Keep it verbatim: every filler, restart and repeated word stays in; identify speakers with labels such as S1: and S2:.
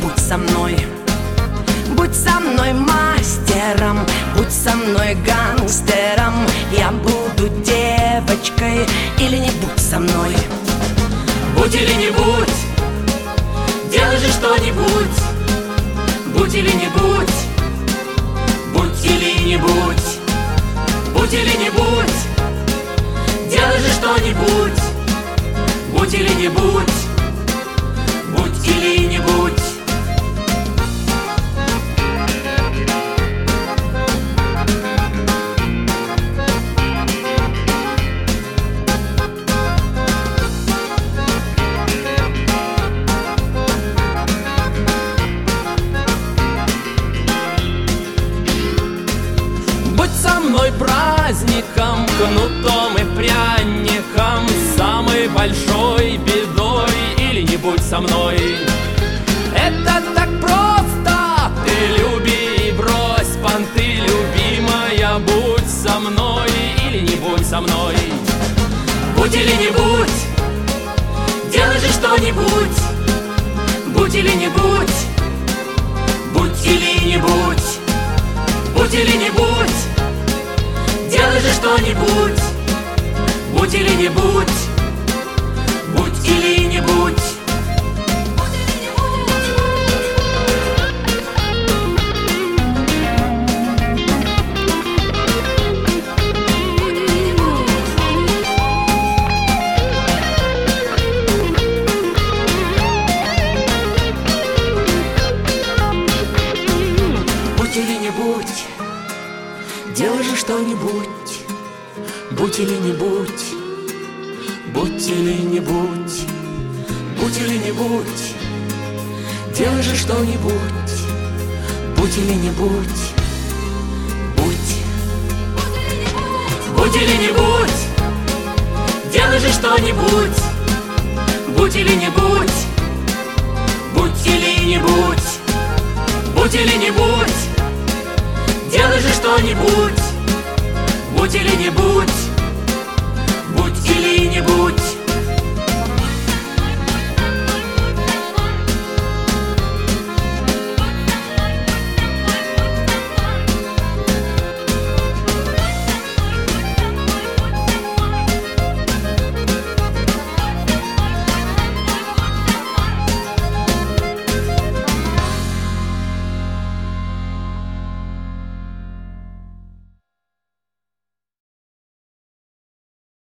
S1: будь со мной. Будь со мной мастером, будь со мной гангстером. Я буду девочкой или не будь со мной.
S2: Будь или не будь, делай же что-нибудь. Будь или не будь, будь или не будь, будь или не будь, делай же что-нибудь. Будь или не будь, будь или не будь.
S3: Праздником, кнутом и пряником, самой большой бедой или не будь со мной. Это так просто, ты люби и брось понты, любимая, будь со мной или не будь со мной.
S2: Будь или не будь, делай же что-нибудь. Будь или не будь, будь или не будь, будь или не будь, делай же что-нибудь. Будь или не будь, будь или не будь. Будь или не будь, делай же что-нибудь. Будь или не будь, будь или не будь, будь или не будь, делай же что-нибудь. Будь или не будь, будь. Будь или не будь, делай же что-нибудь. Будь или не будь, будь или не будь, будь или не будь, делай же что-нибудь. Будь или не будь,